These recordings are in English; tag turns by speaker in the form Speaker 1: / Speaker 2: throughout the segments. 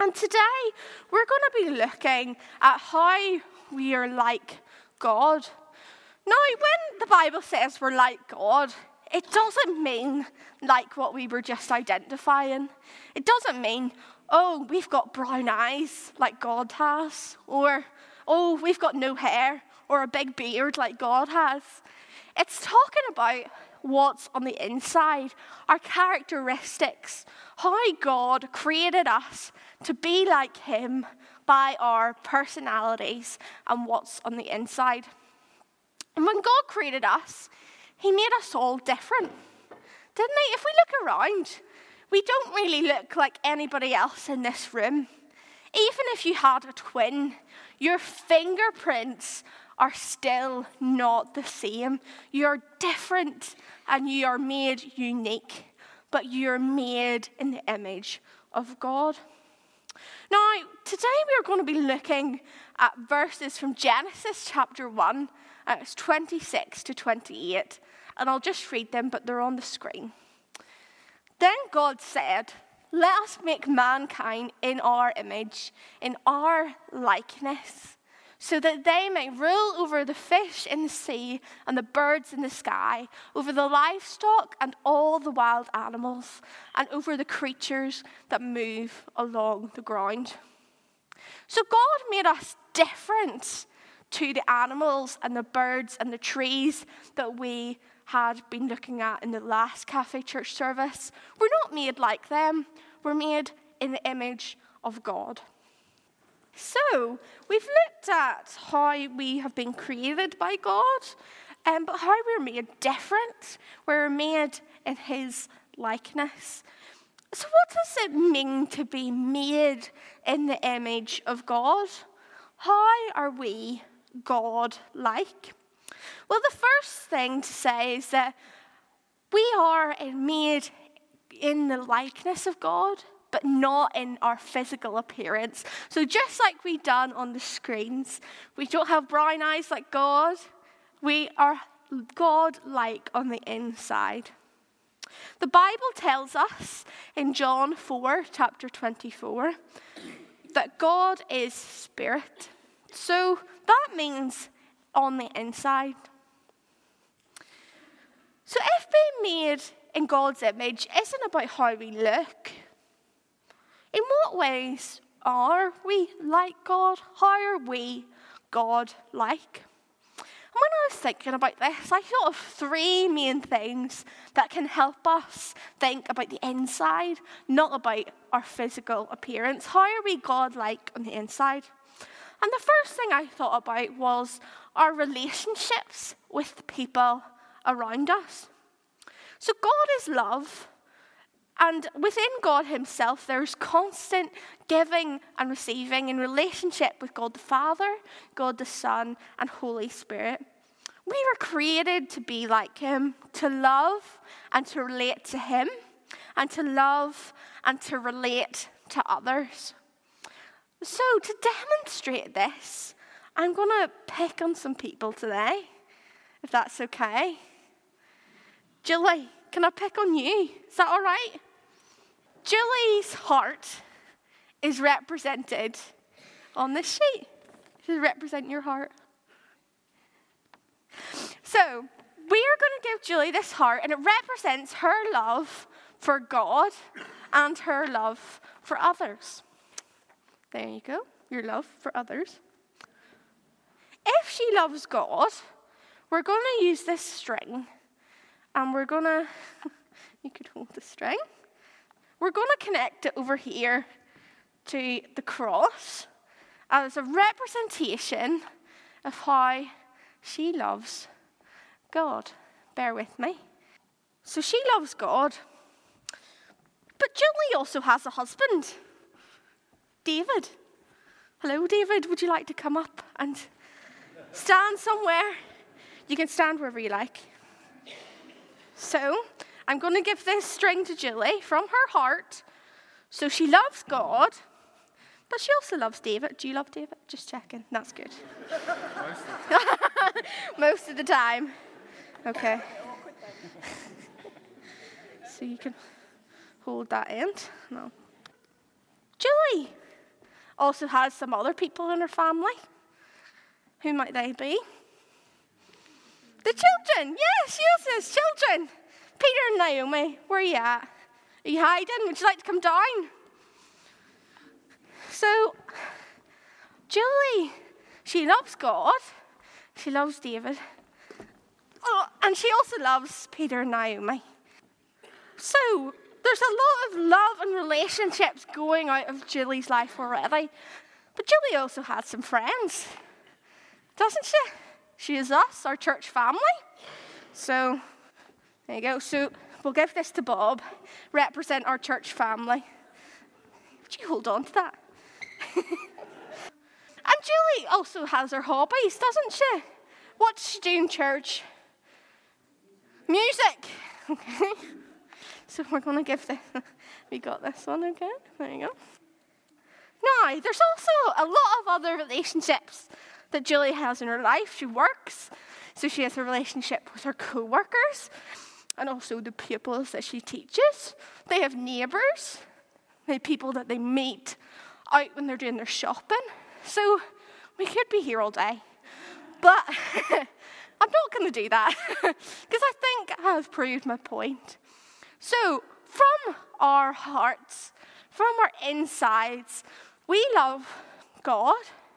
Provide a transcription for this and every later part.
Speaker 1: And today, we're going to be looking at how we are like God. Now, when the Bible says we're like God, it doesn't mean like what we were just identifying. It doesn't mean, oh, we've got brown eyes like God has, or, oh, we've got no hair, or a big beard like God has. It's talking about what's on the inside, our characteristics, how God created us to be like him by our personalities and what's on the inside. And when God created us, he made us all different, didn't he? If we look around, we don't really look like anybody else in this room. Even if you had a twin, your fingerprints are still not the same. You're different and you are made unique, but you're made in the image of God. Now, today we are going to be looking at verses from Genesis chapter 1, and it's 26 to 28. And I'll just read them, but they're on the screen. Then God said, "Let us make mankind in our image, in our likeness, so that they may rule over the fish in the sea and the birds in the sky, over the livestock and all the wild animals, and over the creatures that move along the ground." So God made us different to the animals and the birds and the trees that we had been looking at in the last Cafe Church service. We're not made like them. We're made in the image of God. So, we've looked at how we have been created by God, but how we're made different. We're made in his likeness. So what does it mean to be made in the image of God? How are we God-like? Well, the first thing to say is that we are made in the likeness of God, but not in our physical appearance. So just like we done on the screens, we don't have brown eyes like God. We are God-like on the inside. The Bible tells us in John 4, chapter 24, that God is spirit. So that means on the inside. So if being made in God's image isn't about how we look, in what ways are we like God? How are we God-like? And when I was thinking about this, I thought of three main things that can help us think about the inside, not about our physical appearance. How are we God-like on the inside? And the first thing I thought about was our relationships with the people around us. So God is love, and within God himself there's constant giving and receiving in relationship with God the Father, God the Son, and Holy Spirit. We were created to be like him, to love and to relate to him, and to love and to relate to others. So to demonstrate this, I'm going to pick on some people today, if that's okay. Julie, can I pick on you? Is that all right? Julie's heart is represented on this sheet. Does it represent your heart? So we are going to give Julie this heart, and it represents her love for God and her love for others. There you go, your love for others. If she loves God, we're going to use this string, and we're going to, you could hold the string. We're going to connect it over here to the cross as a representation of how she loves God. Bear with me. So she loves God, but Julie also has a husband, David. Hello, David. Would you like to come up and stand somewhere? You can stand wherever you like. So I'm going to give this string to Julie from her heart. So she loves God, but she also loves David. Do you love David? Just checking. That's good. Most of the time. Okay. So you can hold that end. No. Julie, also has some other people in her family. Who might they be? The children. Yes, she also has children. Peter and Naomi, where are you at? Are you hiding? Would you like to come down? So, Julie, she loves God. She loves David. Oh, and she also loves Peter and Naomi. So, there's a lot of love and relationships going out of Julie's life already. But Julie also has some friends, doesn't she? She is us, our church family. So, there you go. So, we'll give this to Bob, represent our church family. Would you hold on to that? And Julie also has her hobbies, doesn't she? What does she do in church? Music. Okay. So we're going to give this. We got this one, okay? There you go. Now, there's also a lot of other relationships that Julie has in her life. She works, so she has a relationship with her co-workers and also the pupils that she teaches. They have neighbours. They have people that they meet out when they're doing their shopping. So we could be here all day. But I'm not going to do that because I think I've proved my point. So from our hearts, from our insides, we love God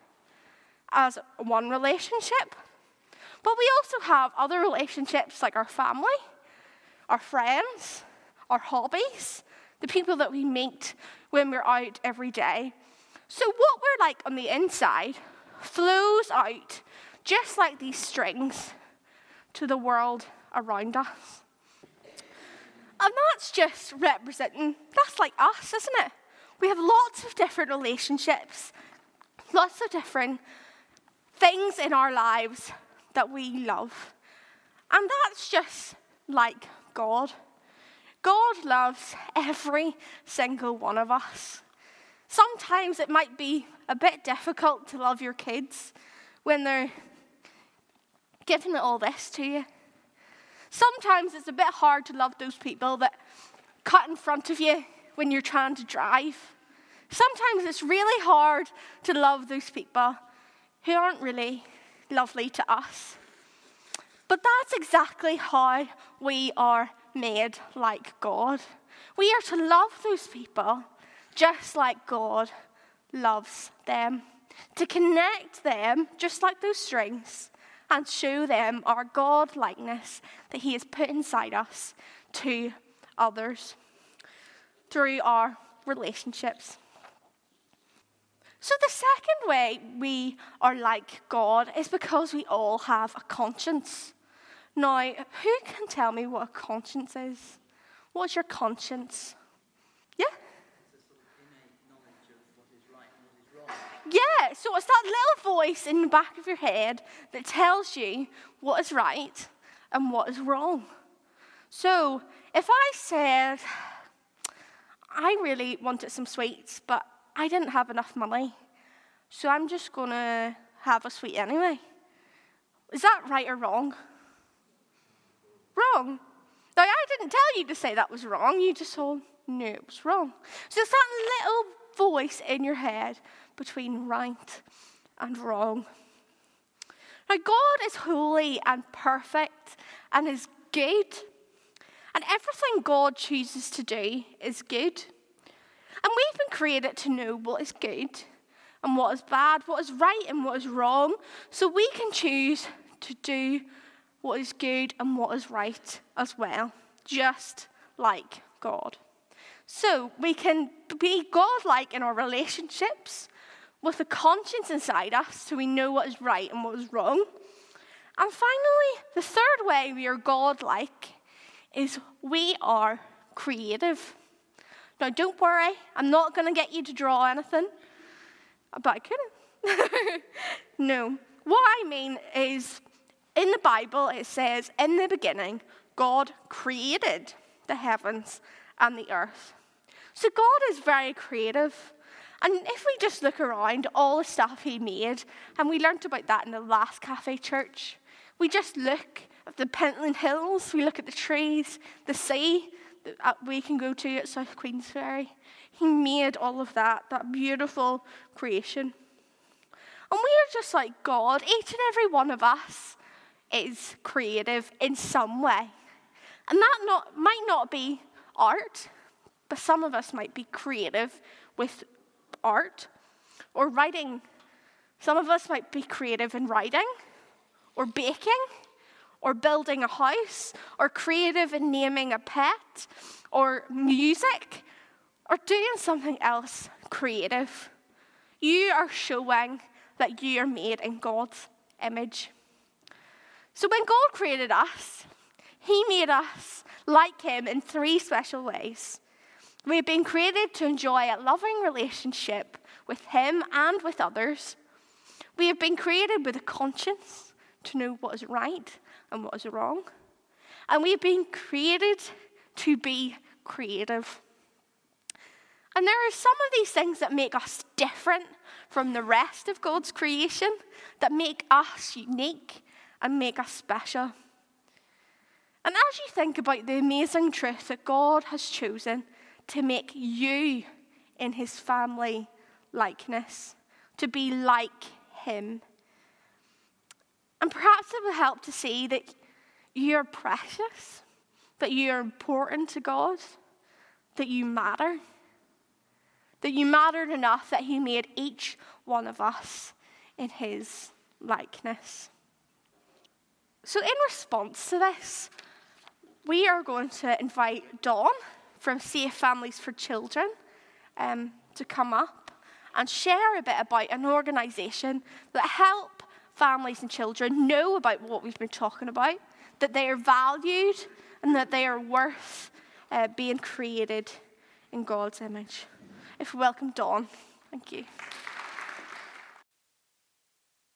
Speaker 1: as one relationship. But we also have other relationships like our family, our friends, our hobbies, the people that we meet when we're out every day. So what we're like on the inside flows out just like these strings to the world around us. And that's just representing, that's like us, isn't it? We have lots of different relationships, lots of different things in our lives that we love. And that's just like God. God loves every single one of us. Sometimes it might be a bit difficult to love your kids when they're giving all this to you. Sometimes it's a bit hard to love those people that cut in front of you when you're trying to drive. Sometimes it's really hard to love those people who aren't really lovely to us. But that's exactly how we are made like God. We are to love those people just like God loves them. To connect them just like those strings and show them our God-likeness that He has put inside us to others through our relationships. So the second way we are like God is because we all have a conscience. Now, who can tell me what a conscience is? What's your conscience? Yeah? Yeah, so it's that little voice in the back of your head that tells you what is right and what is wrong. So if I said, I really wanted some sweets, but I didn't have enough money, so I'm just going to have a sweet anyway. Is that right or wrong? Wrong. Now, I didn't tell you to say that was wrong. You just all knew it was wrong. So it's that little voice in your head between right and wrong. Now, God is holy and perfect and is good. And everything God chooses to do is good. And we've been created to know what is good and what is bad, what is right and what is wrong. So we can choose to do what is good and what is right as well, just like God. So we can be God-like in our relationships with a conscience inside us so we know what is right and what is wrong. And finally, the third way we are God-like is we are creative. Now, don't worry, I'm not going to get you to draw anything, but I couldn't. No, what I mean is, in the Bible, it says, in the beginning, God created the heavens and the earth. So God is very creative. And if we just look around all the stuff He made, and we learnt about that in the last Cafe Church, we just look at the Pentland Hills, we look at the trees, the sea that we can go to at South Queensferry. He made all of that beautiful creation. And we are just like God. Each and every one of us is creative in some way. And that might not be art, but some of us might be creative with art or writing. Some of us might be creative in writing or baking or building a house or creative in naming a pet or music or doing something else creative. You are showing that you are made in God's image. So when God created us, he made us like him in 3 special ways. We have been created to enjoy a loving relationship with him and with others. We have been created with a conscience to know what is right and what is wrong. And we have been created to be creative. And there are some of these things that make us different from the rest of God's creation, that make us unique and make us special. And as you think about the amazing truth that God has chosen to make you in his family likeness, to be like him, and perhaps it will help to see that you're precious, that you're important to God, that you matter. That you mattered enough that he made each one of us in his likeness. So in response to this, we are going to invite Dawn from Safe Families for Children to come up and share a bit about an organisation that help families and children know about what we've been talking about, that they are valued and that they are worth being created in God's image. If we welcome Dawn. Thank you.